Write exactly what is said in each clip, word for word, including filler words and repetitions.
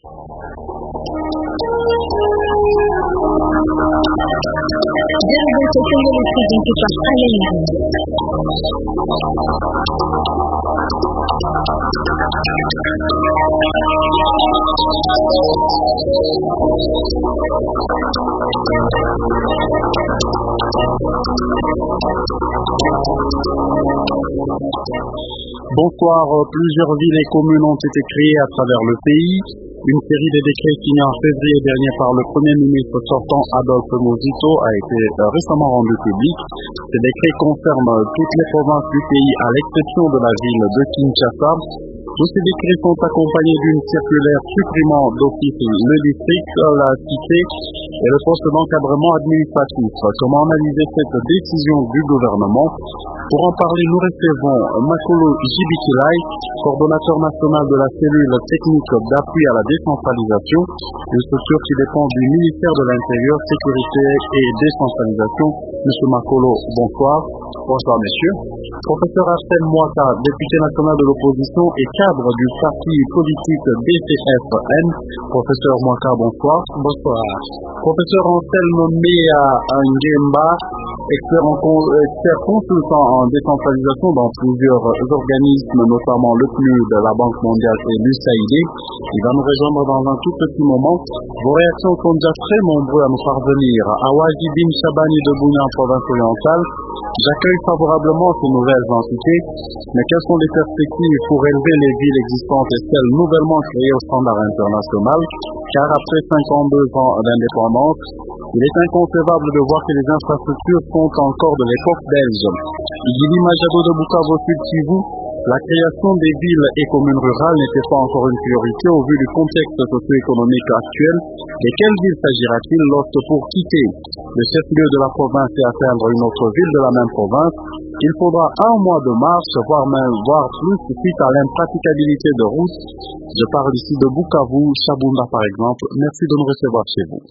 Bonsoir, plusieurs villes et communes ont été créées à travers le pays. Une série de décrets signés en février dernier par le Premier ministre sortant Adolphe Muzito a été récemment rendu public. Ces décrets concernent toutes les provinces du pays à l'exception de la ville de Kinshasa. Tous ces décrets sont accompagnés d'une circulaire supprimant d'office le district, la cité et le poste d'encadrement administratif. Comment analyser cette décision du gouvernement? Pour en parler, nous recevons Makolo Jibikilai, coordonnateur national de la cellule technique d'appui à la décentralisation, une structure qui dépend du ministère de l'Intérieur, Sécurité et Décentralisation. Monsieur Makolo, bonsoir. Bonsoir, monsieur. Professeur Arsène Mwaka, député national de l'opposition et cadre du parti politique D C F N. Professeur Mwaka, bonsoir. Bonsoir. Professeur Anselme Mea Ngemba, expert, en, expert consultant en décentralisation dans plusieurs organismes, notamment le P N U D, la Banque mondiale et l'U S A I D. Il va nous rejoindre dans un tout petit moment. Vos réactions sont déjà très nombreuses à nous parvenir. Awaji Bin Chabani de Bounia en province orientale. J'accueille favorablement ces nouvelles entités, mais quelles sont les perspectives pour élever les villes existantes et celles nouvellement créées au standard international? Car après cinquante-deux ans d'indépendance, il est inconcevable de voir que les infrastructures sont encore de l'époque belge. Yili Majado de Bukavu Sud Kivu, la création des villes et communes rurales n'était pas encore une priorité au vu du contexte socio-économique actuel. De quelle ville s'agira-t-il lorsque pour quitter le chef-lieu de la province et atteindre une autre ville de la même province, il faudra un mois de marche, voire même voire plus suite à l'impraticabilité de routes. Je parle ici de Bukavu, Chabunda par exemple. Merci de nous recevoir chez vous.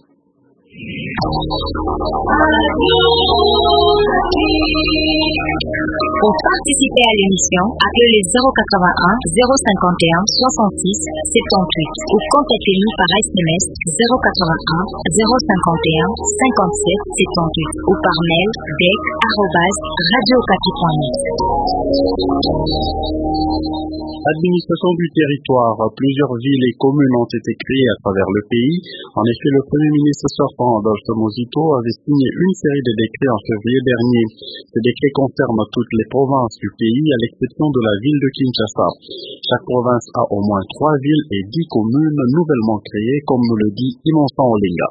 Pour participer à l'émission, appelez les zéro quatre-vingt-un, zéro cinquante et un, soixante-six, soixante-dix-huit ou contactez-nous par S M S zéro quatre-vingt-un, zéro cinquante et un, cinquante-sept, soixante-dix-huit ou par mail dec arobase radiocapi point net. Administration du territoire, plusieurs villes et communes ont été créées à travers le pays. En effet, le Premier ministre sortant Adolphe Muzito avait signé une série de décrets en février dernier. Ces décrets concernent toutes les provinces du pays à l'exception de la ville de Kinshasa. Chaque province a au moins trois villes et dix communes nouvellement créées, comme nous le dit Innocent Olinga.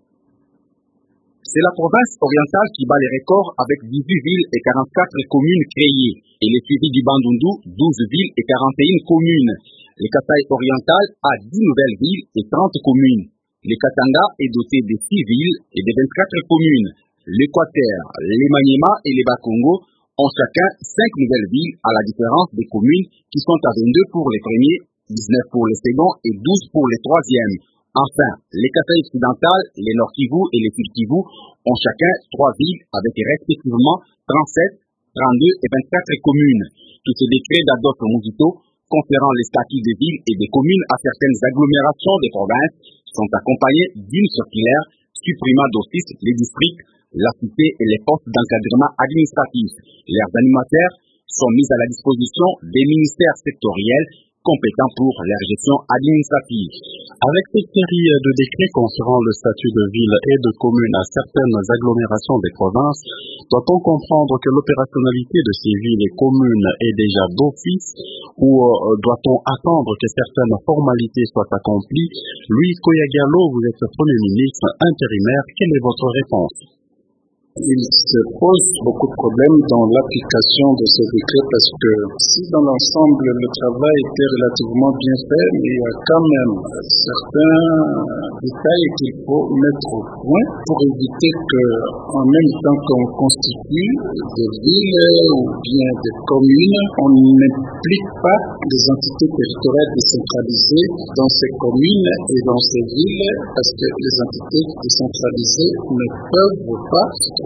C'est la province orientale qui bat les records avec dix-huit villes et quarante-quatre communes créées. Et les suivis du Bandundu, douze villes et quarante et une communes. Le Kasai oriental a dix nouvelles villes et trente communes. Le Katanga est doté de six villes et de vingt-quatre communes. L'Équateur, les Maniema et les Bakongo ont chacun cinq nouvelles villes à la différence des communes qui sont à vingt-deux pour les premiers, dix-neuf pour les seconds et douze pour les troisièmes. Enfin, les Kasai occidental, les Nord Kivu et les Sud Kivu ont chacun trois villes avec respectivement trente-sept, trente-deux et vingt-quatre communes. Tous ces décrets d'Adolphe Muzito conférant les statuts des villes et des communes à certaines agglomérations des provinces sont accompagnés d'une circulaire supprimant d'office les districts, la cité et les postes d'encadrement administratif. Leurs animateurs sont mis à la disposition des ministères sectoriels compétents pour leur gestion administrative. Avec cette série de décrets concernant le statut de ville et de commune à certaines agglomérations des provinces, doit-on comprendre que l'opérationnalité de ces villes et communes est déjà d'office ou euh, doit-on attendre que certaines formalités soient accomplies? Louis Koyagalo, vous êtes Premier ministre intérimaire, quelle est votre réponse? Il se pose beaucoup de problèmes dans l'application de ces décrets parce que si dans l'ensemble le travail était relativement bien fait, mais il y a quand même certains détails qu'il faut mettre au point pour éviter que, en même temps qu'on constitue des villes ou bien des communes, on n'implique pas des entités territoriales décentralisées dans ces communes et dans ces villes parce que les entités décentralisées ne peuvent pas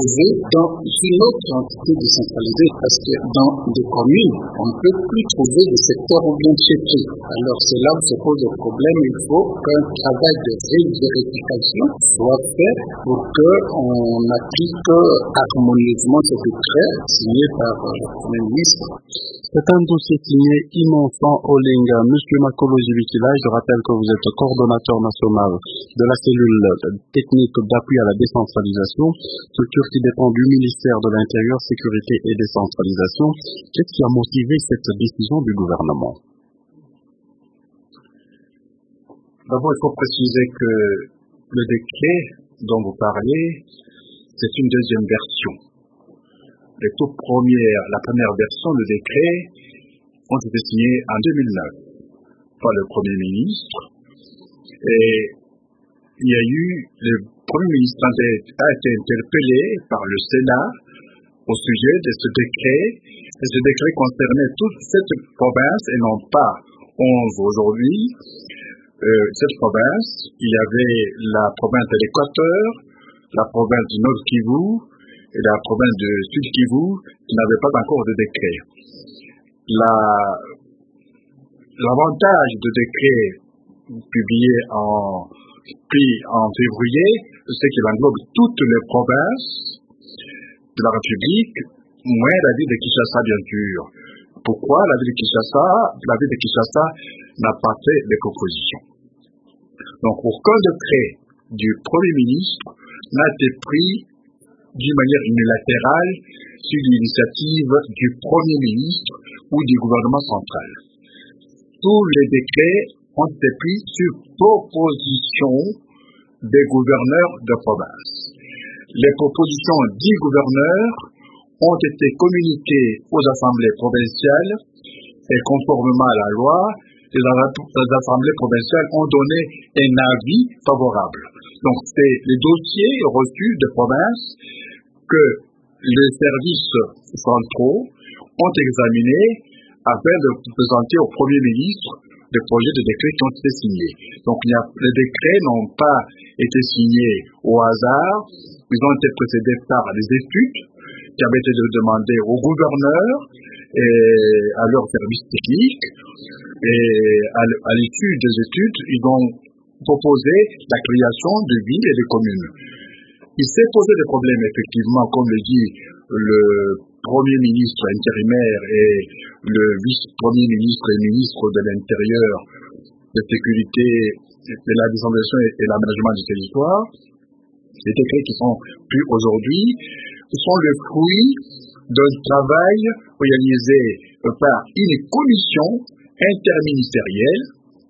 trouver dans une autre entité décentralisée, parce que dans des communes, on ne peut plus trouver des secteurs ou bien chefferie. Alors c'est là où se pose le problème. Il faut qu'un travail de vérification soit fait pour qu'on applique harmonieusement ce décret signé par le Premier ministre. C'est un dossier signé Innocent Olinga. Monsieur Makolo Jibitila, je rappelle que vous êtes coordonnateur national de la cellule technique d'appui à la décentralisation, structure qui dépend du ministère de l'Intérieur, Sécurité et Décentralisation. Qu'est-ce qui a motivé cette décision du gouvernement? D'abord, il faut préciser que le décret dont vous parlez, c'est une deuxième version. Les toutes premières, la première version du décret ont été signées en deux mille neuf par le Premier ministre. Et il y a eu, le Premier ministre a été interpellé par le Sénat au sujet de ce décret. Et ce décret concernait toute cette province et non pas onze aujourd'hui. Euh, cette province, il y avait la province de l'Équateur, la province du Nord Kivu et la province de Sud Kivu qui n'avaient pas encore de décret. La, l'avantage de décret publié en, puis en février, c'est qu'il englobe toutes les provinces de la République, moins la ville de Kinshasa, bien sûr. Pourquoi la ville de Kinshasa? La ville de Kinshasa n'a pas fait de propositions. Donc, aucun décret du Premier ministre n'a été pris d'une manière unilatérale sur l'initiative du Premier ministre ou du gouvernement central. Tous les décrets ont été pris sur proposition des gouverneurs de province. Les propositions dix gouverneurs ont été communiquées aux assemblées provinciales et conformément à la loi, les assemblées provinciales ont donné un avis favorable. Donc, c'est les dossiers reçus de province que les services centraux ont examinés afin de présenter au Premier ministre des projets de décrets qui ont été signés. Donc, il y a, les décrets n'ont pas été signés au hasard. Ils ont été précédés par des études qui avaient été demandées aux gouverneurs et à leurs services techniques. Et à l'issue des études, ils ont proposé la création de villes et de communes. Il s'est posé des problèmes, effectivement, comme le dit le Premier ministre intérimaire et le vice-premier ministre et ministre de l'Intérieur, de la Sécurité, de la décentralisation et l'aménagement du territoire. Les décrets qui sont pris aujourd'hui sont le fruit d'un travail réalisé par une commission interministérielle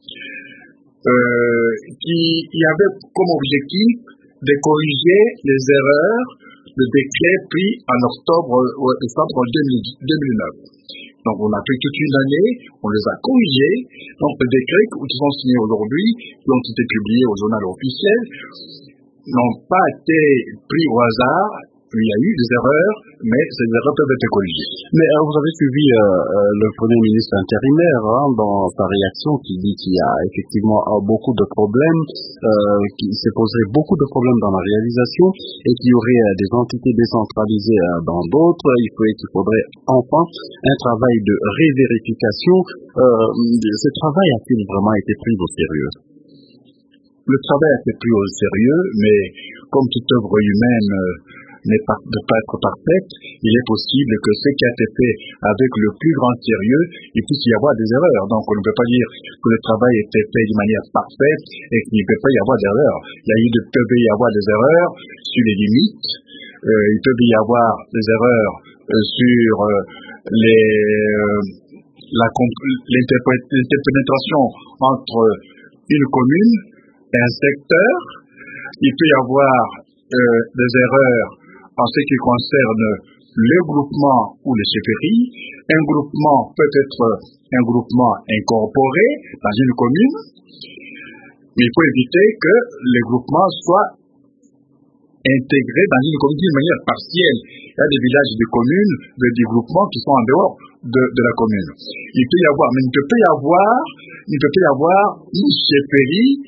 euh, qui, qui avait comme objectif de corriger les erreurs de décrets pris en octobre, octobre deux mille neuf. Donc on a pris toute une année, on les a corrigés. Donc les décrets qui sont signés aujourd'hui, qui ont été publiés au journal officiel, n'ont pas été pris au hasard. Il y a eu des erreurs, mais ces erreurs peuvent être corrigées. Mais euh, vous avez suivi euh, euh, le Premier ministre intérimaire hein, dans sa réaction qui dit qu'il y a effectivement euh, beaucoup de problèmes, euh, qu'il s'est posé beaucoup de problèmes dans la réalisation et qu'il y aurait euh, des entités décentralisées euh, dans d'autres. Il faudrait qu'il faudrait enfin un travail de révérification. Euh, ce travail a-t-il vraiment été pris au sérieux? Le travail a été pris au sérieux, mais comme toute œuvre humaine euh, ne pas, pas être parfaite, il est possible que ce qui a été fait avec le plus grand sérieux, il puisse y avoir des erreurs. Donc on ne peut pas dire que le travail a été fait de manière parfaite et qu'il ne peut pas y avoir d'erreurs. Il y a eu, il peut y avoir des erreurs sur les limites, euh, il peut y avoir des erreurs euh, sur euh, les, euh, la, l'interpénétration entre une commune et un secteur. Il peut y avoir euh, des erreurs en ce qui concerne le groupement ou les chefferies. Un groupement peut être un groupement incorporé dans une commune, mais il faut éviter que les groupements soient intégrés dans une commune d'une manière partielle. Il y a des villages et des communes, des groupements qui sont en dehors de, de la commune. Il peut y avoir, mais il ne peut pas y avoir, il ne peut pas y avoir une chefferie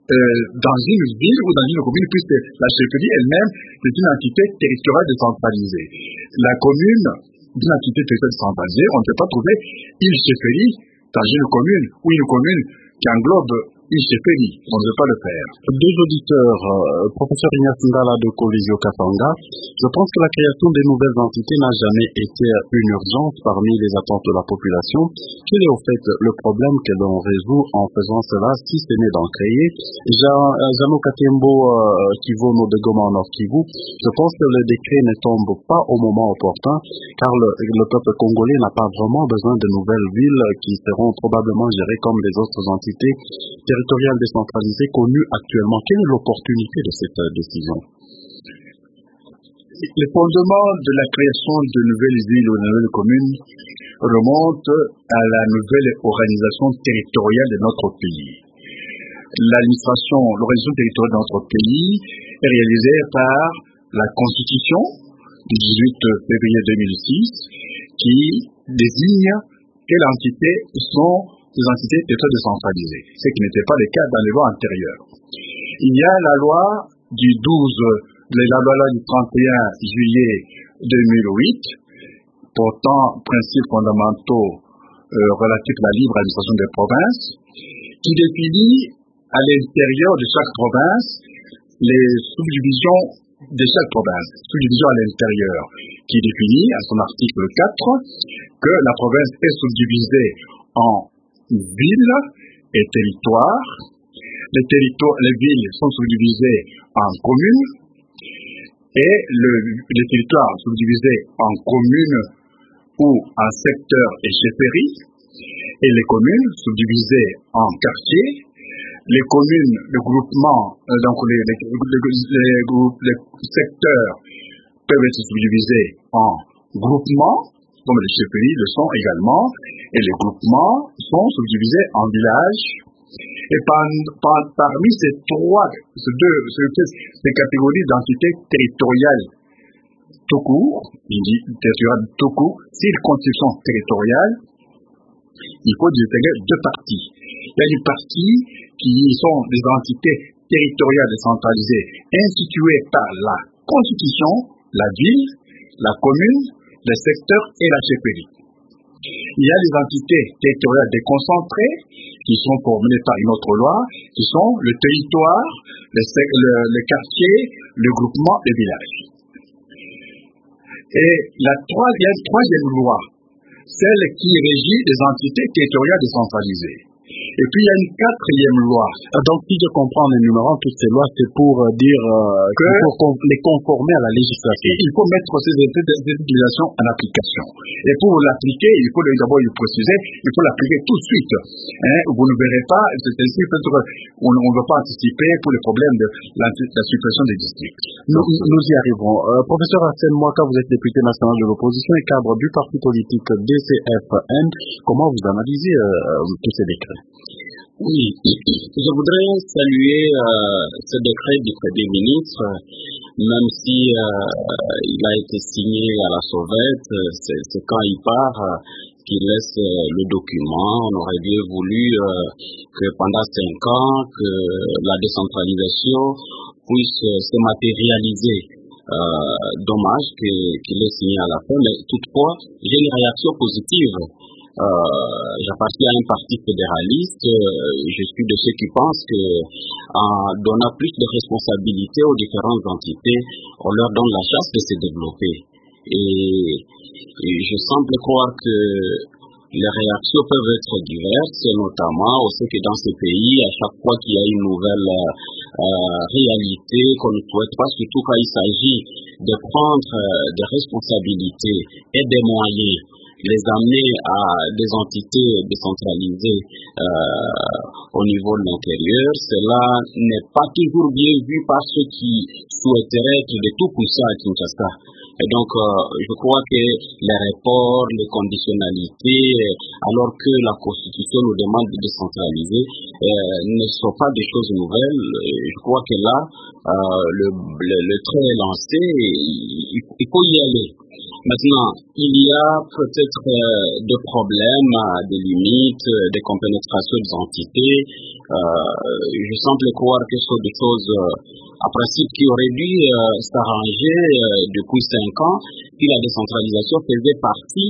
euh, dans une ville ou dans une commune, puisque la chefferie elle-même c'est une entité territoriale décentralisée. La commune, une entité territoriale décentralisée, on ne peut pas trouver une chefferie dans une commune ou une commune qui englobe une chefferie. On ne veut pas le faire. Deux auditeurs, euh, professeur Ignace Ngala de Colisio Katanga, je pense que la création des nouvelles entités n'a jamais été une urgence parmi les attentes de la population. Quel est au fait le problème que l'on résout en faisant cela, si ce n'est d'en créer? Jano Katembo euh, Kivono de Goma Nord Kivu, je pense que le décret ne tombe pas au moment opportun, car le, le peuple congolais n'a pas vraiment besoin de nouvelles villes qui seront probablement gérées comme les autres entités territoriales décentralisées connues actuellement. Quelle est l'opportunité de cette euh, décision? Les fondements de la création de nouvelles villes ou de nouvelles communes remontent à la nouvelle organisation territoriale de notre pays. L'administration, l'organisation territoriale de notre pays est réalisée par la Constitution du dix-huit février deux mille six qui désigne quelles entités sont des entités territoriales décentralisées, ce qui n'était pas le cas dans les lois antérieures. Il y a la loi du douze, la loi du trente et un juillet deux mille huit, portant principes fondamentaux euh, relatifs à la libre administration des provinces, qui définit à l'intérieur de chaque province les subdivisions de chaque province, subdivision à l'intérieur, qui définit à son article quatre que la province est subdivisée en villes et territoires. Les territoires, les villes sont subdivisées en communes et le, les territoires subdivisés en communes ou en secteurs et chefferies, et les communes subdivisées en quartiers. Les communes, les groupements, euh, donc les, les, les, les, groupes, les secteurs peuvent être subdivisés en groupements, comme les chefferies le sont également, et les groupements sont subdivisés en villages. Et par, par, parmi ces trois, ces deux, ces, ces catégories d'entités territoriales tout court, il dit territoriales tout court, circonscription territoriale, il faut distinguer deux parties. Il y a une partie qui sont des entités territoriales décentralisées instituées par la Constitution, la ville, la commune, le secteur et la chefferie. Il y a des entités territoriales déconcentrées qui sont formées par une autre loi, qui sont le territoire, le, le, le quartier, le groupement, les villages. Et la troisième, troisième loi, celle qui régit les entités territoriales décentralisées. Et puis il y a une quatrième loi. Donc si je comprends en énumérant toutes ces lois, c'est pour euh, dire euh, que qu'il faut les conformer à la législation. Il faut mettre ces utilisations en application. Et pour l'appliquer, il faut d'abord le préciser, il faut l'appliquer tout de suite. Hein, vous ne verrez pas, c'est ainsi peut-être on ne veut pas anticiper pour les problèmes de la, la suppression des districts. Nous, nous y arriverons. Euh, professeur Arsène Mwaka, vous êtes député national de l'opposition et cadre du parti politique D C F N. Comment vous analysez euh, tous ces décrets? Oui, je voudrais saluer euh, ce décret du Premier ministre, même si euh, il a été signé à la sauvette, c'est, c'est quand il part euh, qu'il laisse euh, le document. On aurait bien voulu euh, que pendant cinq ans, que la décentralisation puisse euh, se matérialiser. Euh, dommage que, qu'il ait signé à la fin, mais toutefois, j'ai une réaction positive. Euh, j'appartiens à un parti fédéraliste, euh, je suis de ceux qui pensent que en donnant plus de responsabilités aux différentes entités, on leur donne la chance de se développer. Et, et je semble croire que les réactions peuvent être diverses, notamment on sait que dans ces pays, à chaque fois qu'il y a une nouvelle euh, réalité qu'on ne souhaite pas, surtout quand il s'agit de prendre euh, des responsabilités et des moyens, les amener à des entités décentralisées euh, au niveau de l'intérieur, cela n'est pas toujours bien vu par ceux qui souhaiteraient être de tout pousser à Kinshasa. Et donc, euh, je crois que les rapports, les conditionnalités, euh, alors que la Constitution nous demande de décentraliser, euh, ne sont pas des choses nouvelles. Je crois que là, euh, le, le, le train est lancé et il, il faut y aller. Maintenant, il y a peut-être euh, des problèmes, euh, des limites, euh, des compénétrations des entités. Euh, je semble croire que ce sont des choses, euh, à principe, qui auraient dû euh, s'arranger euh, depuis cinq ans, puis la décentralisation faisait partie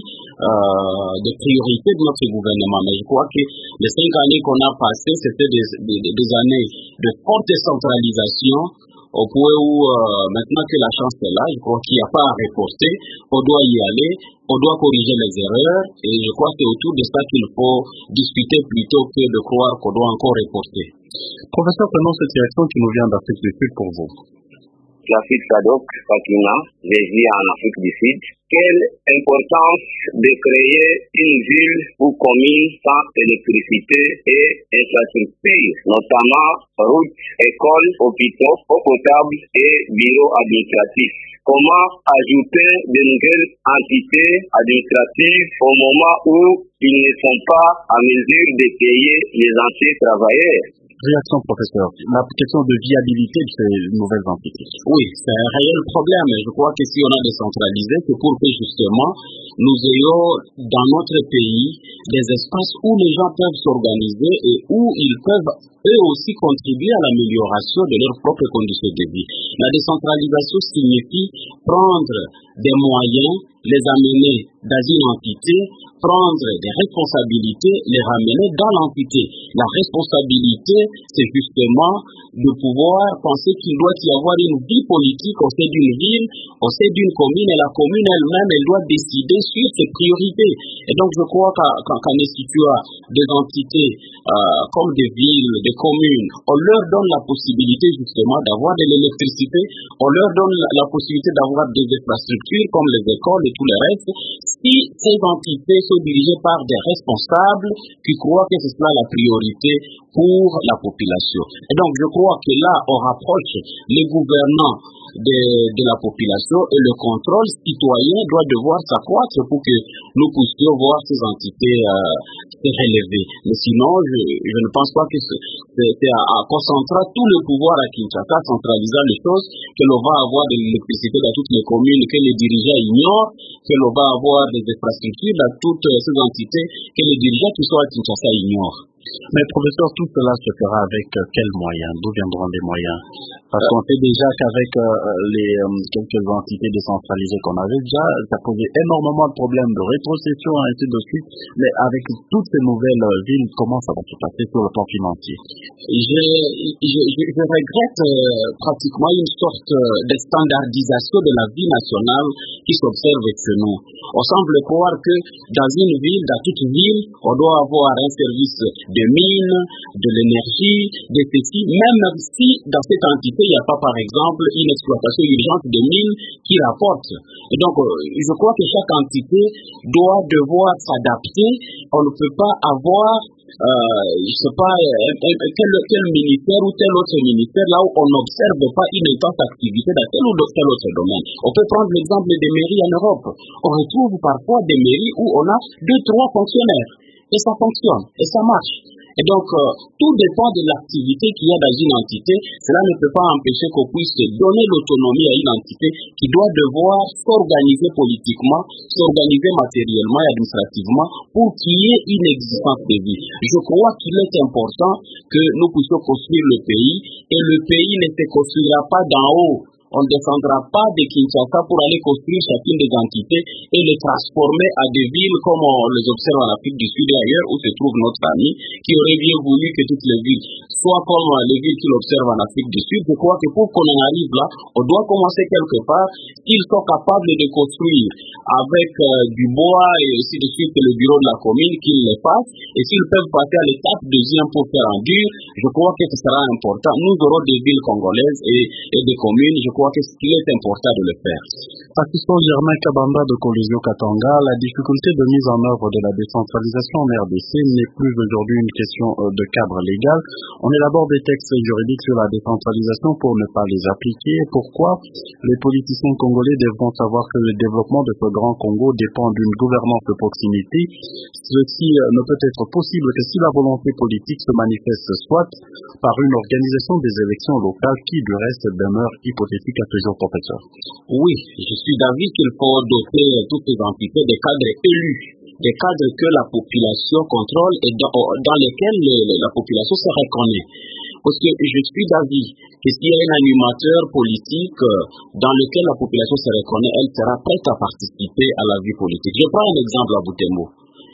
euh, des priorités de notre gouvernement. Mais je crois que les cinq années qu'on a passées, c'était des, des, des années de forte décentralisation, au point où euh, maintenant que la chance est là, je crois qu'il n'y a pas à reporter, on doit y aller, on doit corriger les erreurs, et je crois que c'est autour de ça qu'il faut discuter plutôt que de croire qu'on doit encore reporter. Professeur, prenons cette direction qui nous vient d'Afrique du Sud pour vous. Rafik Sadok Fatima, je vis en Afrique du Sud. Quelle importance de créer une ville ou commune sans électricité et infrastructures, notamment routes, écoles, hôpitaux, eau potable et bureaux administratifs. Comment ajouter de nouvelles entités administratives au moment où ils ne sont pas à mesure de payer les anciens travailleurs? Réaction, professeur. La question de viabilité de ces nouvelles entités. Oui, c'est un réel problème. Je crois que si on a décentralisé, c'est pour que justement nous ayons dans notre pays des espaces où les gens peuvent s'organiser et où ils peuvent eux aussi contribuer à l'amélioration de leurs propres conditions de vie. La décentralisation signifie prendre des moyens, les amener dans une entité, prendre des responsabilités, les ramener dans l'entité. La responsabilité, c'est justement de pouvoir penser qu'il doit y avoir une vie politique au sein d'une ville, au sein d'une commune, et la commune elle-même, elle doit décider sur ses priorités. Et donc, je crois qu'en qu'en instituant des entités euh, comme des villes, des communes, on leur donne la possibilité justement d'avoir de l'électricité, on leur donne la, la possibilité d'avoir des infrastructures comme les écoles et tout le reste. Si ces entités sont dirigées par des responsables qui croient que c'est cela la priorité pour la population. Et donc, je crois que là, on rapproche les gouvernants de, de la population et le contrôle citoyen doit devoir s'accroître pour que nous puissions voir ces entités euh, se relever. Mais sinon, je, je ne pense pas que c'est à, à concentrer tout le pouvoir à Kinshasa, centralisant les choses, que l'on va avoir de l'électricité dans toutes les communes, que les dirigeants ignorent, que l'on va avoir des infrastructures dans toutes ces entités, que les dirigeants qui sont à Kinshasa ignorent. Mais professeur, tout cela se fera avec euh, quels moyens? D'où viendront les moyens? Parce qu'on sait déjà qu'avec euh, les euh, quelques entités décentralisées qu'on avait déjà, ça posait énormément de problèmes de rétrocession, ainsi de suite. Mais avec toutes ces nouvelles euh, villes, comment ça va se passer sur le plan financier? Je, je, je, je regrette euh, pratiquement une sorte euh, de standardisation de la vie nationale qui s'observe chez nous. On semble croire que dans une ville, dans toute ville, on doit avoir un service de mines, de l'énergie, de ceci, même si dans cette entité, il n'y a pas, par exemple, une exploitation urgente de mines qui rapporte. Et donc, je crois que chaque entité doit devoir s'adapter. On ne peut pas avoir, euh, je ne sais pas, quel, quel ministère ou tel autre ministère, là où on n'observe pas une intense activité dans tel ou tel autre domaine. On peut prendre l'exemple des mairies en Europe. On retrouve parfois des mairies où on a deux, trois fonctionnaires. Et ça fonctionne, et ça marche. Et donc, euh, tout dépend de l'activité qu'il y a dans une entité. Cela ne peut pas empêcher qu'on puisse donner l'autonomie à une entité qui doit devoir s'organiser politiquement, s'organiser matériellement et administrativement pour qu'il y ait une existence de vie. Je crois qu'il est important que nous puissions construire le pays, et le pays ne se construira pas d'en haut. On ne descendra pas de Kinshasa pour aller construire chacune des entités et les transformer à des villes comme on les observe en Afrique du Sud et ailleurs où se trouve notre ami, qui aurait bien voulu que toutes les villes soient comme les villes qu'il observe en Afrique du Sud. Je crois que pour qu'on en arrive là, on doit commencer quelque part. S'ils sont capables de construire avec euh, du bois et ainsi de suite le bureau de la commune, qu'ils le fassent. Et s'ils peuvent passer à l'étape deuxième pour faire en dur, je crois que ce sera important. Nous aurons des villes congolaises et, et des communes, je crois crois qu'il est important de le faire. Assistant Germain Kabamba de Collisio Katanga, la difficulté de mise en œuvre de la décentralisation en R D C n'est plus aujourd'hui une question de cadre légal. On élabore des textes juridiques sur la décentralisation pour ne pas les appliquer. Pourquoi? Les politiciens congolais devront savoir que le développement de ce grand Congo dépend d'une gouvernance de proximité. Ceci ne peut être possible que si la volonté politique se manifeste soit par une organisation des élections locales qui, du reste, demeure hypothétique à ce jour, professeur. Oui, je suis d'avis qu'il faut doter toutes les entités des cadres élus, des cadres que la population contrôle et dans, dans lesquels le, la population se reconnaît. Parce que je suis d'avis que s'il y a un animateur politique dans lequel la population se reconnaît, elle sera prête à participer à la vie politique. Je prends un exemple à Butembo.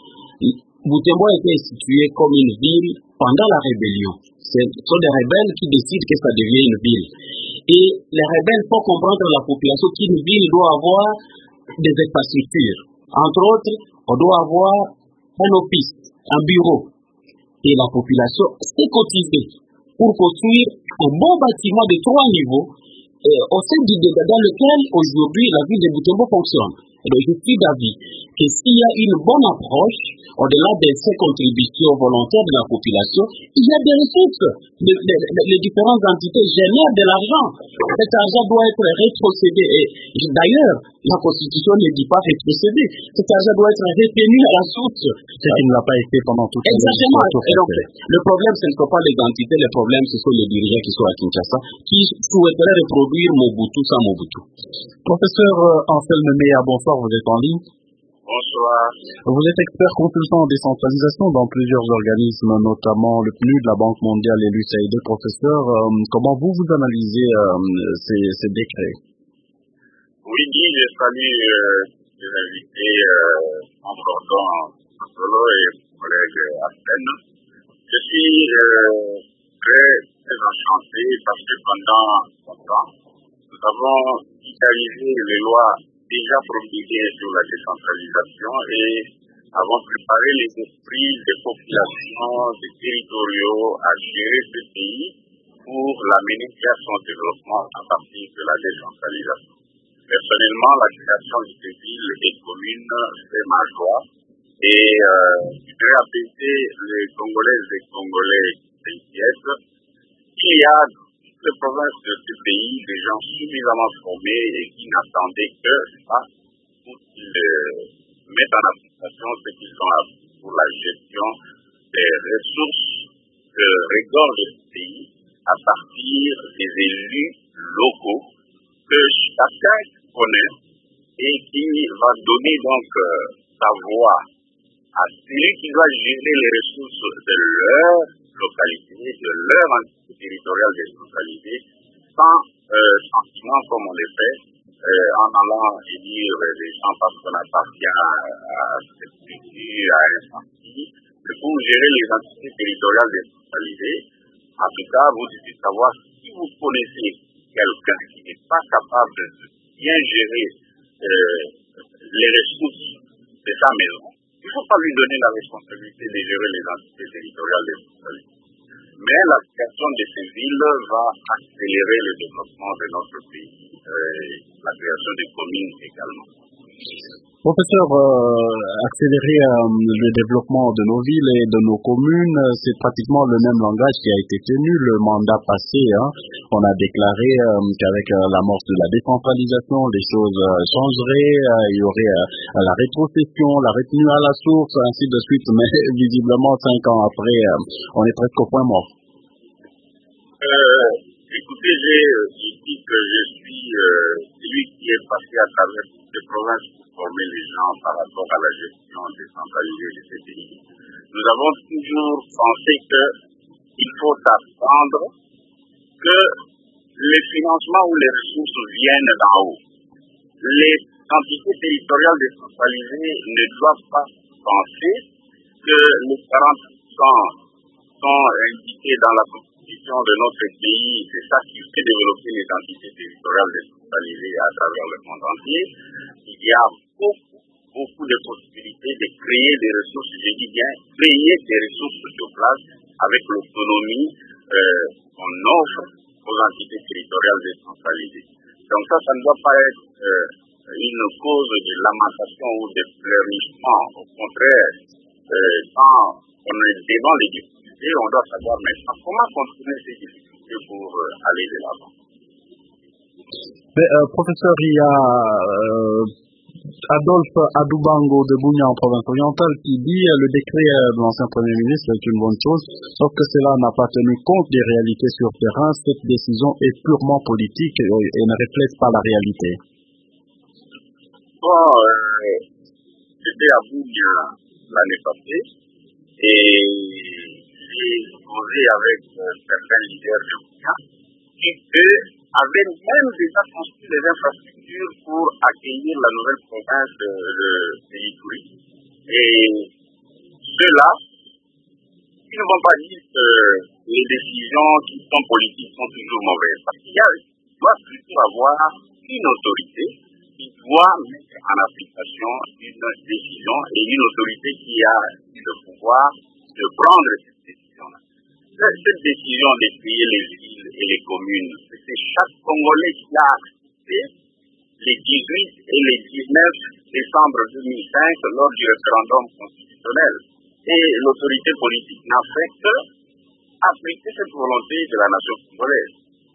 Butembo a été situé comme une ville pendant la rébellion. Ce sont des rebelles qui décident que ça devient une ville. Et les rebelles font comprendre à la population qu'une ville doit avoir des infrastructures. Entre autres, on doit avoir un office, un bureau. Et la population s'est cotisée pour construire un bon bâtiment de trois niveaux euh, au sein du dans lequel aujourd'hui la ville de Butembo fonctionne. Et donc, je suis d'avis que s'il y a une bonne approche, au-delà de ces contributions volontaires de la population, il y a des ressources. Les, les, les différentes entités génèrent de l'argent. Cet argent doit être rétrocédé. Et d'ailleurs, la Constitution ne dit pas rétrocéder. Cet argent doit être retenu à la source. Ce qui ne l'a pas été pendant toute la Exactement. Et donc, le problème, ce ne sont pas les entités. Le problème, ce sont les dirigeants qui sont à Kinshasa, qui souhaiteraient reproduire Mobutu sans Mobutu. Professeur Anselme Meya, bonsoir, vous êtes en ligne. Bonsoir. Vous êtes expert consultant en décentralisation dans plusieurs organismes, notamment le P N U D, la Banque mondiale et l'U S A I D. Professeur, euh, comment vous, vous analysez euh, ces, ces décrets? Oui, Guy, je salue euh, les invités euh, en Gordon, Solo et mon collègue Arsène. Je suis euh, très, très enchanté parce que pendant longtemps, nous avons digitalisé les lois déjà promulguées sur la décentralisation et avons préparé les esprits des populations, des territoriaux à gérer ce pays pour l'amener vers son développement à partir de la décentralisation. Personnellement, la création de ces villes et communes fait ma joie et euh, je voudrais apaiser les Congolaises et Congolais qui s'inquiètent qu'il y a les provinces de ce pays, des gens suffisamment formés et qui n'attendaient que ça pour qu'ils euh, mettent en application ce qu'ils ont appris pour la gestion des ressources que regorge ce pays à partir des élus locaux que chacun connaît et qui va donner donc euh, sa voix à celui qui va gérer les ressources de leur localité, de leur entité territoriale décentralisée, sans euh, sentiment comme on le fait, euh, en allant élire les gens parce qu'on appartient à, à cette structure, à un parti, mais pour gérer les entités territoriales décentralisées. En tout cas, vous devez savoir si vous connaissez quelqu'un qui n'est pas capable de bien gérer euh, les ressources de sa maison, il ne faut pas lui donner la responsabilité de gérer les entités territoriales décentralisées. Mais la création de ces villes va accélérer le développement de notre pays, euh, la création des communes également. Professeur, euh, accélérer euh, le développement de nos villes et de nos communes, c'est pratiquement le même langage qui a été tenu le mandat passé. Hein. On a déclaré euh, qu'avec euh, l'amorce de la décentralisation, les choses euh, changeraient, euh, il y aurait euh, la rétrocession, la retenue à la source, ainsi de suite. Mais visiblement, cinq ans après, euh, on est presque au point mort. Euh, écoutez, j'ai dit que je suis euh, celui qui est passé à travers toutes les provinces former les gens par rapport à la gestion décentralisée de ces pays. Nous avons toujours pensé qu'il faut attendre que les financements ou les ressources viennent d'en haut. Les entités territoriales décentralisées ne doivent pas penser que les quarante pour cent sont indiqués dans la constitution de notre pays, c'est ça qui fait développer les entités territoriales décentralisées à travers le monde entier. Il y a beaucoup, beaucoup de possibilités de créer des ressources, je dis bien, créer des ressources sur place avec l'autonomie euh, qu'on offre aux entités territoriales décentralisées. Donc ça, ça ne doit pas être euh, une cause de lamentation ou de pleurnichement. Au contraire, euh, quand on est devant les difficultés, on doit savoir maintenant comment continuer ces difficultés pour euh, aller de l'avant. Mais, euh, professeur, il y a euh, Adolphe Adoubango de Bunia en province orientale qui dit euh, le décret euh, de l'ancien Premier ministre est une bonne chose, sauf que cela n'a pas tenu compte des réalités sur terrain. Cette décision est purement politique et, et ne reflète pas la réalité. Bon, euh, j'étais à Bunia l'année passée et j'ai posé avec euh, certains leaders de Bunia qui eux avaient même déjà construit des infrastructures pour accueillir la nouvelle province de, de, de Ituri. Et ceux-là, ils ne vont pas dire que les décisions qui sont politiques sont toujours mauvaises. Parce qu'il y a, il doit toujours avoir une autorité qui doit mettre en application une décision et une autorité qui a le pouvoir de prendre cette décision-là. Cette décision de créer les villes et les communes, c'est chaque Congolais qui a accepté les dix-huit et les dix-neuf décembre deux mille cinq lors du référendum constitutionnel. Et l'autorité politique n'a fait que appliquer cette volonté de la nation congolaise.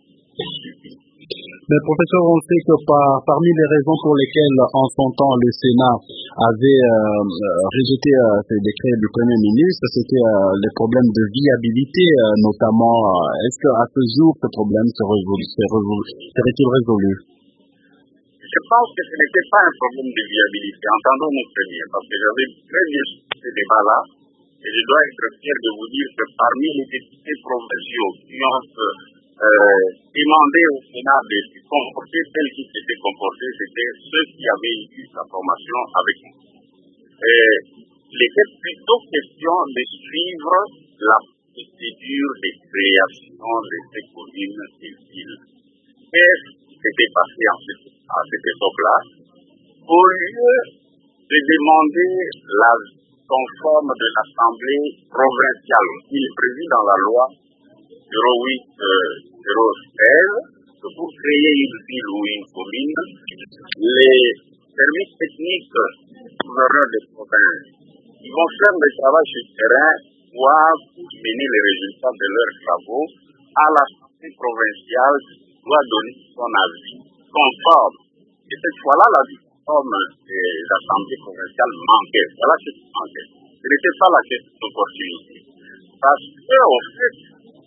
Mais professeur, on sait que par, parmi les raisons pour lesquelles en son temps le Sénat avait euh, rejeté euh, ces décrets du Premier ministre, c'était euh, les problèmes de viabilité euh, notamment. Euh, est-ce qu'à ce jour, ce problème serait-il résolu? Je pense que ce n'était pas un problème de viabilité. Entendons-nous très bien, parce que j'avais très bien ce débat-là, et je dois être fier de vous dire que parmi les députés provinciaux qui ont euh, demandé au Sénat de se comporter tel qu'ils s'étaient comportés, c'était ceux qui avaient eu sa formation avec nous. Et il était plutôt question de suivre la procédure de création de ces communes et villes. Qu'est-ce qui s'était passé en cette, à cette époque-là? Au lieu de demander la conforme de l'Assemblée provinciale, qui est prévue dans la loi zéro huit zéro seize, que pour créer une ville ou une commune, les services techniques du gouverneur de province, ils vont faire le travail sur le terrain, doivent mener les résultats de leurs travaux à l'Assemblée provinciale qui doit donner son avis conforme. Et cette fois-là, l'avis conforme des assemblées provinciales manquait. Voilà ce qui manquait. Ce n'était pas la question d'opportunité. Parce que, au fait,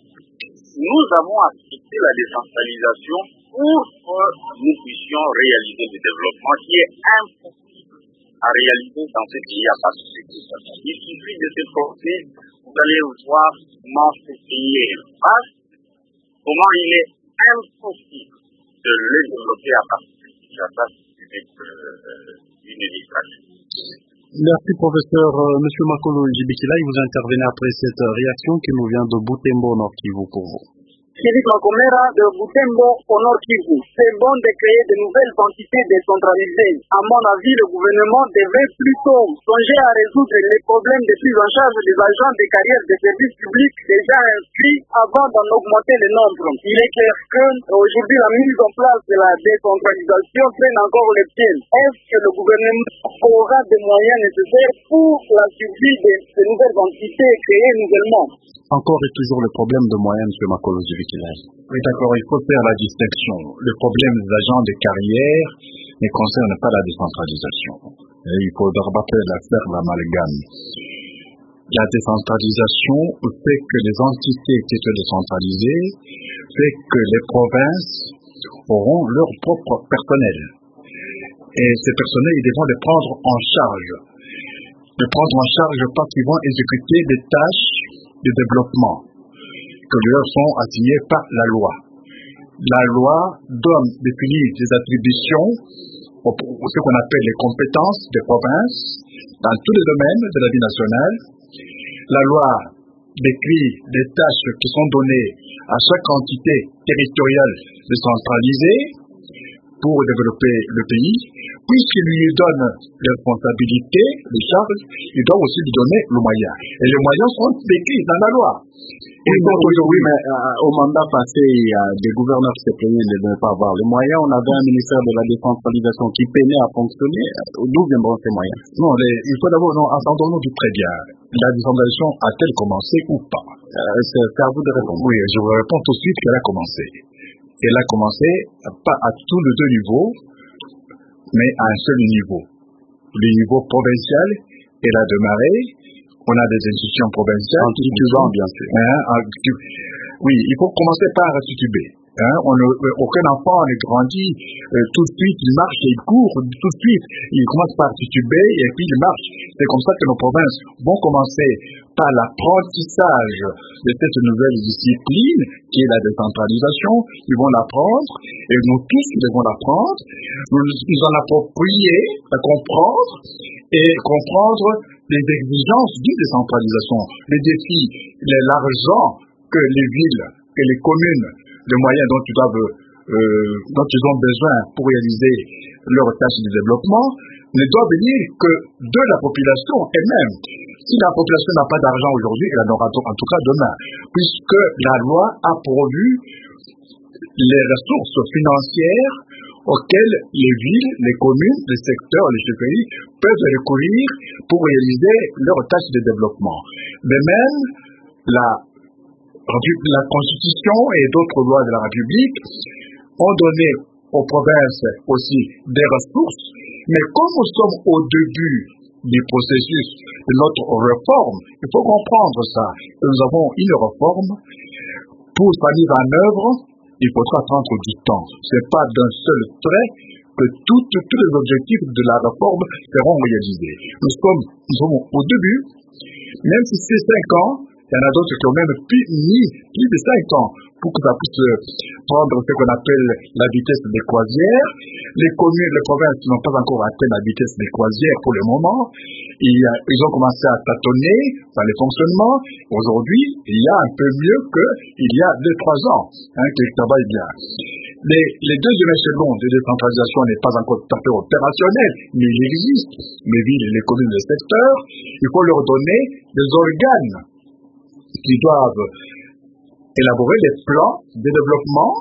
nous avons accepté la décentralisation pour que nous puissions réaliser le développement qui est impossible à réaliser dans ce pays à partir de ça. Il suffit de se porter, vous allez voir comment ce pays est vaste, comment il est impossible de le développer à partir de ça avec euh, une distraction. Merci professeur. Euh, Monsieur Makolo Jibikila, vous intervenez après cette réaction qui nous vient de Butembo, Nord Kivu pour vous. Philippe Makomera de Butembo au Nord Kivu. C'est bon de créer de nouvelles entités décentralisées. À mon avis, le gouvernement devait plutôt songer à résoudre les problèmes de prise en charge des agents des carrières de services publics déjà inscrits avant d'en augmenter le nombre. Il est clair que aujourd'hui la mise en place de la décentralisation freine encore les pieds. Est-ce que le gouvernement aura des moyens nécessaires pour la survie de ces nouvelles entités créées nouvellement? Encore et toujours le problème de moyens, M. Makolo Jibikila. Oui, d'accord, il faut faire la distinction. Le problème des agents de carrière ne concerne pas la décentralisation. Et il faudra pas faire l'amalgame. La décentralisation fait que les entités qui sont décentralisées fait que les provinces auront leur propre personnel. Et ces personnels, ils devront les prendre en charge. Les prendre en charge parce qu'ils vont exécuter des tâches de développement que leur sont assignées par la loi. La loi donne, définit des attributions, ou ce qu'on appelle les compétences des provinces, dans tous les domaines de la vie nationale. La loi décrit les tâches qui sont données à chaque entité territoriale décentralisée. pour développer le pays, puisqu'il lui donne les responsabilités, les charges, il doit aussi lui donner le moyen. Et les moyens sont décrits dans la loi. Et donc aujourd'hui, mais, euh, au mandat passé, il y a des gouverneurs qui se plaignaient de ne pas avoir les moyens. On avait un ministère de la décentralisation qui peinait à fonctionner. D'où viendront ces moyens? Non, les, il faut d'abord, non, entendons-nous très bien. La décentralisation a-t-elle commencé ou pas? euh, C'est à vous de répondre. Oui, je vous réponds tout de suite qu'elle a commencé. Elle a commencé pas à tous les deux niveaux, mais à un seul niveau. Le niveau provincial, elle a démarré. On a des institutions provinciales. En titubant, bien sûr. Hein, en, oui, il faut commencer par tituber. Hein, on ne, aucun enfant n'est grandi euh, tout de suite, il marche et il court tout de suite. Il commence par tituber et puis il marche. C'est comme ça que nos provinces vont commencer par l'apprentissage de cette nouvelle discipline qui est la décentralisation. Ils vont l'apprendre et nous tous nous devons l'apprendre. Nous nous en approprier, à comprendre et comprendre les exigences d'une décentralisation, les défis, l'argent que les villes et les communes, les moyens dont ils doivent, euh, dont ils ont besoin pour réaliser leurs tâches de développement, ne doivent venir que de la population elle-même. Si la population n'a pas d'argent aujourd'hui, elle en aura en tout cas demain, puisque la loi a pourvu les ressources financières auxquelles les villes, les communes, les secteurs, les chefferies peuvent recourir pour réaliser leurs tâches de développement. De même, la La Constitution et d'autres lois de la République ont donné aux provinces aussi des ressources, mais comme nous sommes au début du processus de notre réforme, il faut comprendre ça. Nous avons une réforme. Pour sa mise en œuvre, il faudra prendre du temps. Ce n'est pas d'un seul trait que tout, tous les objectifs de la réforme seront réalisés. Nous sommes, nous sommes au début, même si c'est cinq ans, il y en a d'autres qui ont même plus, mis plus de cinq ans pour que ça puisse prendre ce qu'on appelle la vitesse des croisières. Les communes, les provinces n'ont pas encore atteint la vitesse des croisières pour le moment. Il y a, ils ont commencé à tâtonner dans les fonctionnements. Aujourd'hui, il y a un peu mieux qu'il y a deux trois ans, hein, qu'ils travaillent bien. Les, les deuxièmes échelons de décentralisation n'est pas encore tout à fait opérationnel, mais il existe. Les villes, les communes, les secteurs, il faut leur donner des organes qui doivent élaborer des plans de développement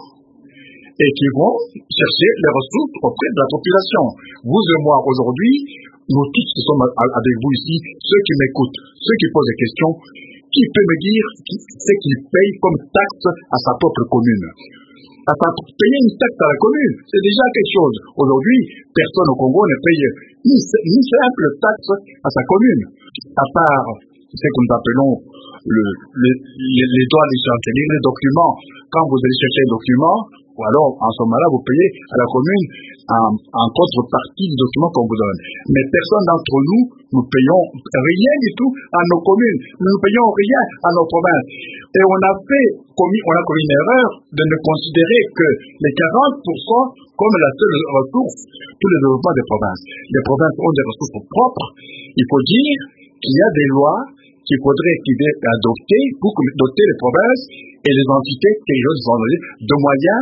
et qui vont chercher les ressources auprès de la population. Vous et moi, aujourd'hui, nous tous qui sommes avec vous ici, ceux qui m'écoutent, ceux qui posent des questions, qui peut me dire ce qu'il paye comme taxe à sa propre commune? À payer une taxe à la commune, c'est déjà quelque chose. Aujourd'hui, personne au Congo ne paye une, une simple taxe à sa commune, à part ce que nous appelons le, le, les, les droits d'essentiel, les documents. Quand vous allez chercher un document, ou alors en ce moment-là, vous payez à la commune en, en contrepartie du document qu'on vous donne. Mais personne d'entre nous, nous payons rien du tout à nos communes. Nous ne payons rien à nos provinces. Et on a fait, commis, on a commis une erreur de ne considérer que les quarante pour cent comme la seule ressource pour le développement des provinces. Les provinces ont des ressources propres. Il faut dire qu'il y a des lois qu'il faudrait qu'ils aient adoptées pour doter les provinces et les entités qui ont donné de moyens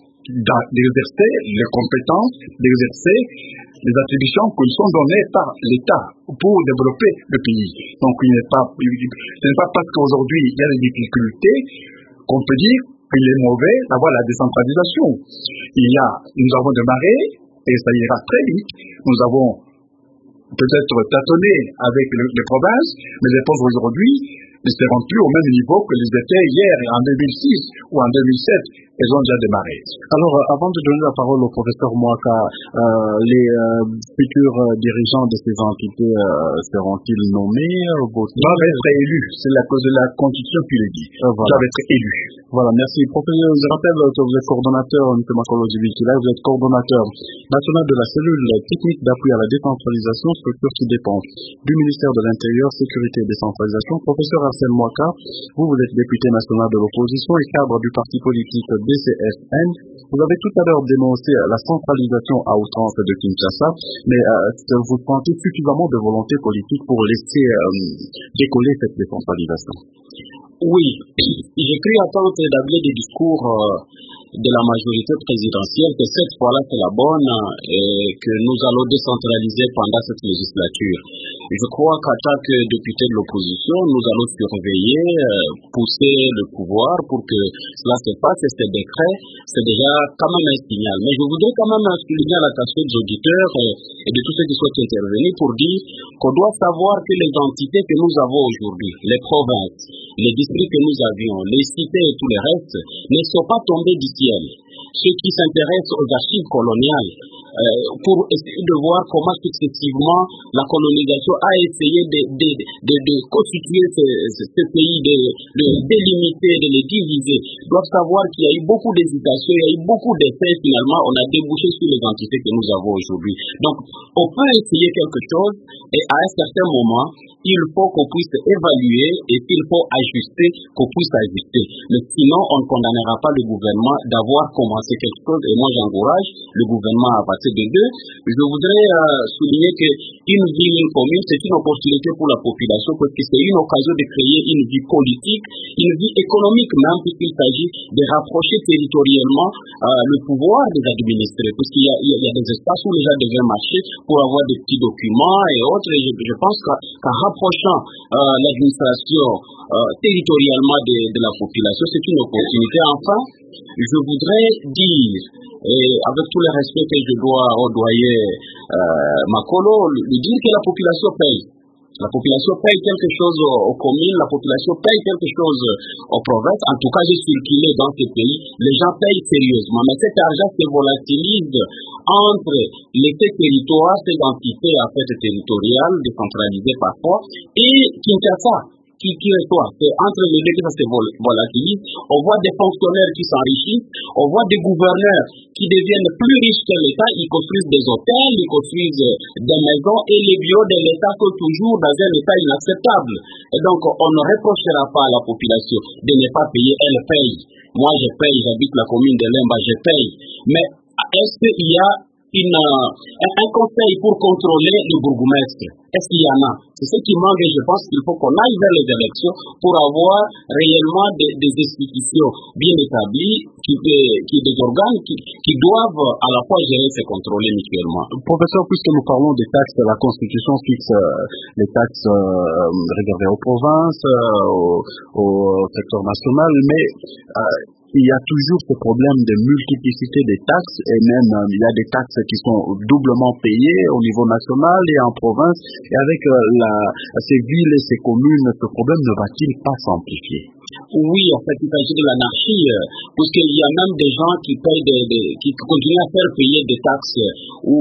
d'exercer les compétences, d'exercer les attributions qui sont données par l'État pour développer le pays. Donc il n'est pas, ce n'est pas parce qu'aujourd'hui il y a des difficultés qu'on peut dire qu'il est mauvais d'avoir la décentralisation. Il y a, nous avons démarré et ça ira très vite. Nous avons peut-être tâtonné avec le, les provinces, mais les pauvres aujourd'hui ne seront plus au même niveau que les étaient hier en deux mille six ou en deux mille sept. Elles ont déjà démarré. Alors, euh, avant de donner la parole au professeur Mwaka, euh, les euh, futurs euh, dirigeants de ces entités euh, seront-ils nommés euh, doivent être élus. C'est la cause de la Constitution qui le dit. Euh, voilà. Doivent être élus. Voilà, merci. Professeur, je rappelle que vous êtes coordonnateur, M. Makolo Djibitila, vous êtes coordonnateur national de la cellule technique d'appui à la décentralisation, structure qui dépend du ministère de l'Intérieur, Sécurité et Décentralisation. Professeur Arsène Mwaka, vous, vous êtes député national de l'opposition et cadre du parti politique D C F N. Vous avez tout à l'heure dénoncé la centralisation à outrance de Kinshasa, mais euh, vous sentez suffisamment de volonté politique pour laisser euh, décoller cette décentralisation? Oui, j'ai cru entendre d'établir des discours euh, de la majorité présidentielle que cette fois-là c'est la bonne et que nous allons décentraliser pendant cette législature. Je crois qu'en tant que député de l'opposition, nous allons surveiller, pousser le pouvoir pour que cela se fasse et ces décrets, c'est déjà quand même un signal. Mais je voudrais quand même souligner à l'attention des auditeurs et de tous ceux qui souhaitent intervenir pour dire qu'on doit savoir que les entités que nous avons aujourd'hui, les provinces, les districts que nous avions, les cités et tout le reste, ne sont pas tombés du ciel. Ceux qui s'intéressent aux archives coloniales, euh, pour essayer de voir comment successivement la colonisation a essayé de, de, de, de constituer ce, ce, ce pays, de le délimiter, de le diviser, doivent savoir qu'il y a eu beaucoup d'hésitations, il y a eu beaucoup d'essais, finalement on a débouché sur les entités que nous avons aujourd'hui. Donc on peut essayer quelque chose et à un certain moment, il faut qu'on puisse évaluer et s'il faut ajuster, qu'on puisse ajuster. Mais sinon, on ne condamnera pas le gouvernement d'avoir commencé quelque chose et moi j'encourage le gouvernement à partir de deux. Je voudrais euh, souligner qu'une ville, une commune, c'est une opportunité pour la population parce que c'est une occasion de créer une vie politique, une vie économique même puisqu'il s'agit de rapprocher territorialement euh, le pouvoir des administrés puisqu'il y a, il y a des espaces où les gens devaient marcher pour avoir des petits documents et autres. Et je, je pense qu'en qu'à rapprochant euh, l'administration euh, territorialement de, de la population, c'est une opportunité. Enfin, je voudrais dire, et avec tout le respect que je dois au doyen euh, Makolo, lui dire que la population paye. La population paye quelque chose aux communes, la population paye quelque chose aux provinces. En tout cas, j'ai circulé dans ces pays, les gens payent sérieusement. Mais cet argent se volatilise entre les territoires, ces entités en fait territoriales, décentralisées parfois, et Kinshasa. Qui, qui est quoi? C'est entre les deux que ça se volatilise. On voit des fonctionnaires qui s'enrichissent, on voit des gouverneurs qui deviennent plus riches que l'État, ils construisent des hôtels, ils construisent des maisons et les bureaux de l'État sont toujours dans un état inacceptable. Et donc on ne reprochera pas à la population de ne pas payer, elle paye. Moi je paye, j'habite la commune de Lemba, je paye. Mais est-ce qu'il y a une, un, un conseil pour contrôler le bourgmestre? Est-ce qu'il y en a? C'est ce qui manque et je pense qu'il faut qu'on aille vers les élections pour avoir réellement des, des institutions bien établies, qui, qui des organes qui, qui doivent à la fois gérer et se contrôler mutuellement. Professeur, puisque nous parlons des taxes, la Constitution fixe euh, les taxes euh, réservées aux provinces, euh, au, au secteur national, mais euh, il y a toujours ce problème de multiplicité des taxes et même euh, il y a des taxes qui sont doublement payées au niveau national et en province. Et avec euh, la, ces villes et ces communes, ce problème ne va-t-il pas s'amplifier? Oui, en fait, il s'agit de l'anarchie, euh, parce qu'il y a même des gens qui payent des, des, qui continuent à faire payer des taxes ou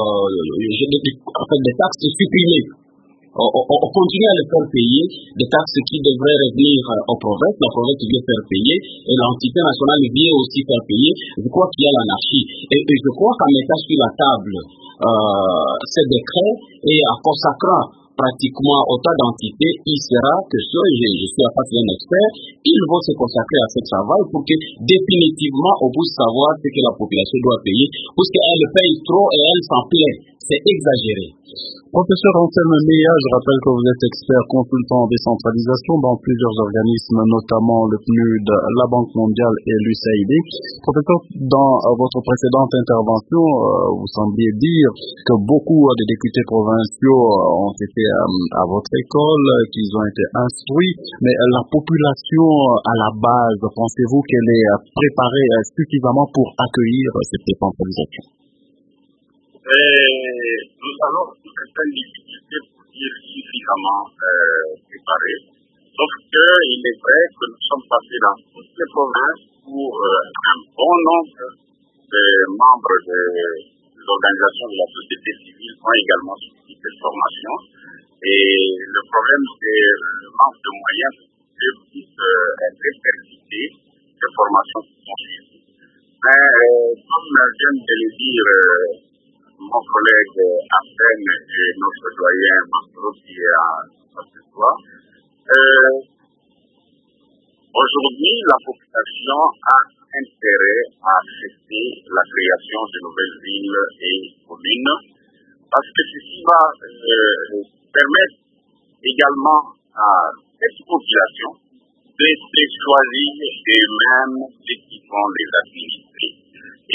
euh, en fait, des taxes supprimées. On, on, on continue à les faire payer, des taxes qui devraient revenir aux provinces, la province vient faire payer, et l'entité nationale vient aussi faire payer. Je crois qu'il y a l'anarchie. Et, et je crois qu'en mettant sur la table euh, ces décrets et en consacrant pratiquement autant d'entités, il sera que ça, je, je suis à face d'un expert, ils vont se consacrer à ce travail pour que définitivement on puisse savoir ce que la population doit payer, parce qu'elle paye trop et elle s'en plaît. C'est exagéré. Professeur Anselme Meya, je rappelle que vous êtes expert consultant en décentralisation dans plusieurs organismes, notamment le P N U D, la Banque mondiale et l'U S A I D. Professeur, dans votre précédente intervention, vous sembliez dire que beaucoup de députés provinciaux ont été à votre école, qu'ils ont été instruits, mais la population à la base, pensez-vous qu'elle est préparée suffisamment pour accueillir cette décentralisation? Et nous avons certaines difficultés pour dire suffisamment euh, préparées. Sauf qu'il est vrai que nous sommes passés dans toutes les provinces où euh, un bon nombre de membres de, des organisations de la société civile ont également suivi cette formation. Et le problème, c'est le manque de moyens de euh, interpréter ces formations qui sont suivies. Mais euh, comme vient de le dire, euh, mon collègue Arsène et notre doyen Mastro qui est à ce soir. Euh, aujourd'hui, la population a intérêt à accepter la création de nouvelles villes et communes parce que ceci va euh, permettre également à cette population de, de choisir eux-mêmes ce qui vont les activités.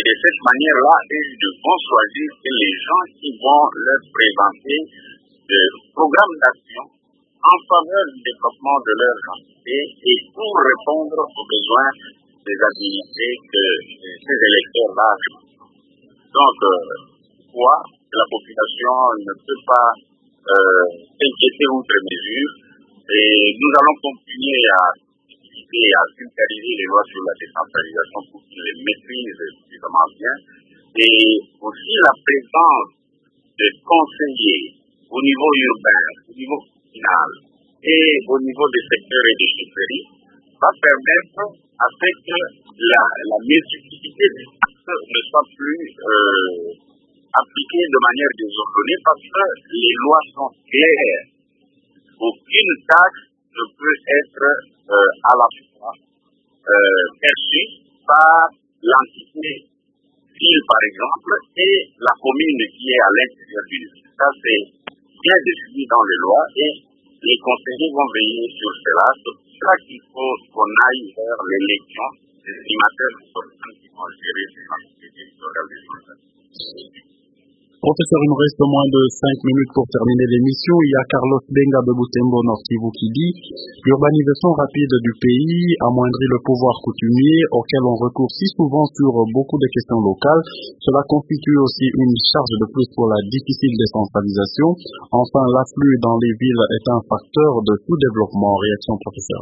de cette manière-là, ils devront choisir les gens qui vont leur présenter des programmes d'action en faveur du développement de leur entité et pour répondre aux besoins des habilités que ces électeurs-là ont. Donc, euh, quoi, la population ne peut pas euh, s'inquiéter outre mesure et nous allons continuer à et à vulgariser les lois sur la décentralisation pour qu'ils les maîtrisent suffisamment bien. Et aussi la présence des conseillers au niveau urbain, au niveau communal et au niveau des secteurs et des chefferies va permettre à ce que la, la multiplicité des actes ne soit plus euh, appliquée de manière désordonnée parce que les lois sont claires. Aucune taxe ne peut être euh, à la fois euh, perçue par l'entité ville, par exemple, et la commune qui est à l'intérieur d'une ville. Ça, c'est bien défini dans les lois et les conseillers vont veiller sur cela. C'est pour ça qu'il faut qu'on aille vers l'élection des animateurs qui vont gérer ces entités territoriales décentralisées. Professeur, il nous reste moins de cinq minutes pour terminer l'émission. Il y a Carlos Benga de Butembo Nord Kivu qui dit « L'urbanisation rapide du pays amoindrit le pouvoir coutumier auquel on recourt si souvent sur beaucoup de questions locales. Cela constitue aussi une charge de plus pour la difficile décentralisation. Enfin, l'afflux dans les villes est un facteur de sous-développement. » Réaction, professeur.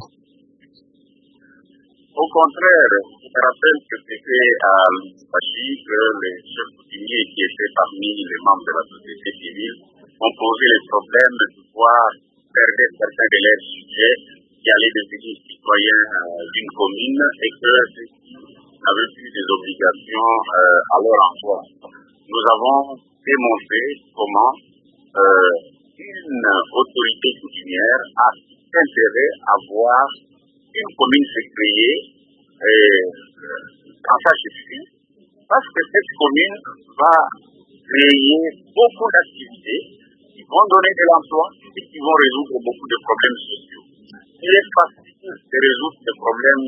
Au contraire, je me rappelle que c'était à l'Umpachi que les chefs coutumiers qui étaient parmi les membres de la société civile ont posé les problèmes de pouvoir perdre certains de leurs sujets qui allaient devenir citoyens euh, d'une commune et que ceux-ci n'avaient plus des obligations euh, à leur emploi. Nous avons démontré comment euh, une autorité coutumière a intérêt à voir une commune s'est créée euh, en sa chefferie parce que cette commune va créer beaucoup d'activités qui vont donner de l'emploi et qui vont résoudre beaucoup de problèmes sociaux. Il est facile de résoudre des problèmes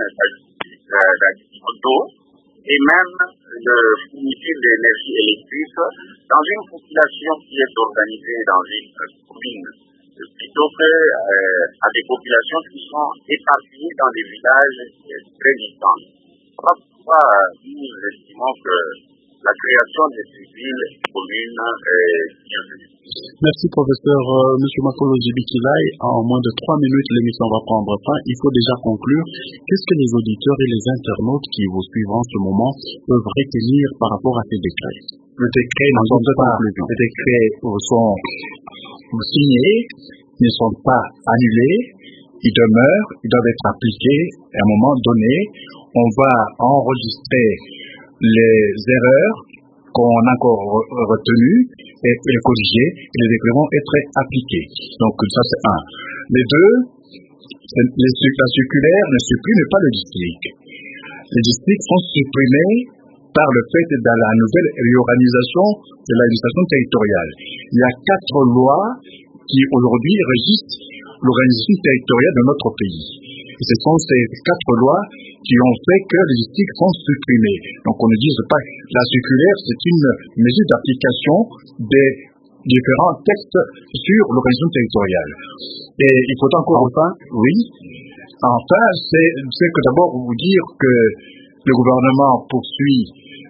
d'eau et même de fourniture d'énergie électrique dans une population qui est organisée dans une commune, plutôt que euh, à des populations qui sont éparpillées dans des villages très distants. Pourquoi nous estimons que la création de ces villes communes est bienvenue. Merci professeur. Euh, Monsieur Makolo Djibikilai, en moins de trois minutes l'émission va prendre fin. Il faut déjà conclure. Qu'est-ce que les auditeurs et les internautes qui vous suivent en ce moment peuvent retenir par rapport à ces décrets? Le décret ne sont pas, les décrets sont signés, ne sont pas annulés, ils demeurent, ils doivent être appliqués. À un moment donné, on va enregistrer les erreurs qu'on a encore retenues et les corriger, et les décrets vont être appliqués. Donc ça c'est un. Les deux, les, la circulaire ne supprime pas le district. Les districts sont supprimés par le fait de la nouvelle réorganisation de l'administration territoriale. Il y a quatre lois qui aujourd'hui régissent l'organisation territoriale de notre pays. Et ce sont ces quatre lois qui ont fait que les districts sont supprimés. Donc on ne dise pas que la circulaire, c'est une mesure d'application des différents textes sur l'organisation territoriale. Et il faut encore enfin, oui, enfin, c'est, c'est que d'abord vous dire que le gouvernement poursuit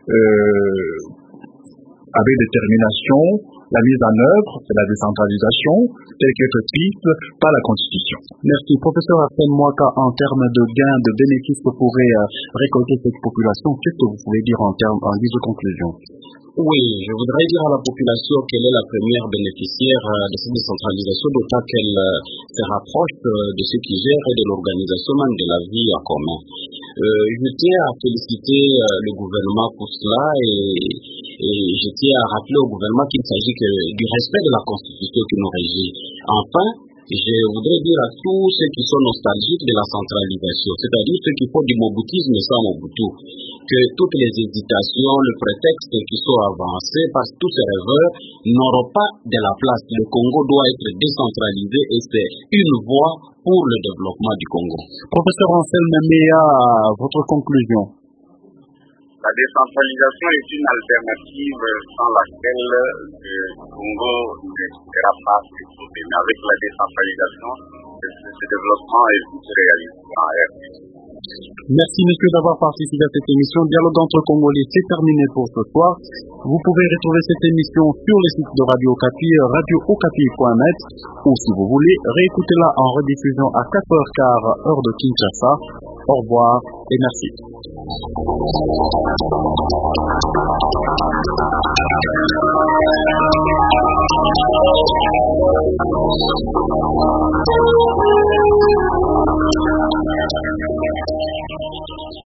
euh, avec détermination la mise en œuvre de la décentralisation telle qu'elle est prescrite par la Constitution. Merci. Professeur Arsène Mwaka, en termes de gains, de bénéfices que pourrait euh, récolter cette population, qu'est-ce que vous pouvez dire en termes, en guise de conclusion? Oui, je voudrais dire à la population qu'elle est la première bénéficiaire de cette décentralisation, d'autant qu'elle se rapproche de ceux qui gèrent et de l'organisation même de la vie en commun. Euh, je tiens à féliciter le gouvernement pour cela et, et je tiens à rappeler au gouvernement qu'il s'agit que du respect de la Constitution qui nous régit. Enfin, je voudrais dire à tous ceux qui sont nostalgiques de la centralisation, c'est-à-dire ceux qui font du moboutisme sans Mobutu, que toutes les hésitations, le prétexte qui sont avancés par tous ces rêveurs n'auront pas de la place. Le Congo doit être décentralisé et c'est une voie pour le développement du Congo. Professeur Anselme Méa, votre conclusion? La décentralisation est une alternative sans laquelle le Congo ne sera pas développé. Mais avec la décentralisation, ce développement est vite réalisé en R D C. Merci messieurs d'avoir participé à cette émission. Dialogue entre Congolais, c'est terminé pour ce soir. Vous pouvez retrouver cette émission sur le site de Radio Okapi, radio okapi point net, ou si vous voulez, réécoutez-la en rediffusion à quatre heures quinze heure de Kinshasa. Au revoir et merci.